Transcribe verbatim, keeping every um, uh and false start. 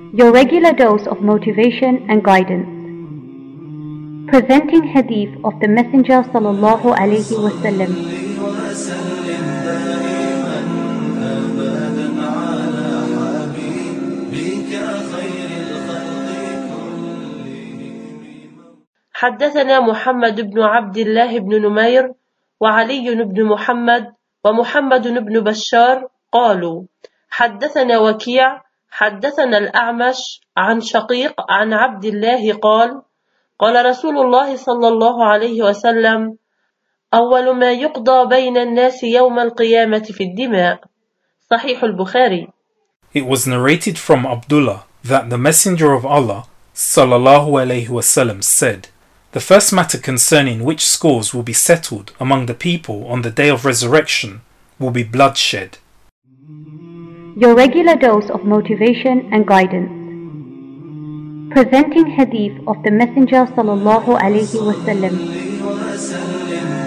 Your regular dose of motivation and guidance. Presenting hadith of the Messenger sallallahu alaihi wasallam. حدثنا محمد بن عبد الله بن نمير وعلي بن محمد ومحمد بن بشار قالوا حدثنا وكيع حدثنا الأعمش عن شقيق عن عبد الله قال قال رسول الله صلى الله عليه وسلم أول ما يقضى بين الناس يوم القيامة في الدماء. صحيح البخاري. It was narrated from Abdullah that the Messenger of Allah sallallahu alayhi wasallam said, the first matter concerning which scores will be settled among the people on the day of resurrection will be bloodshed. Your regular dose of motivation and guidance. Presenting hadith of the Messenger sallallahu alaihi wasallam.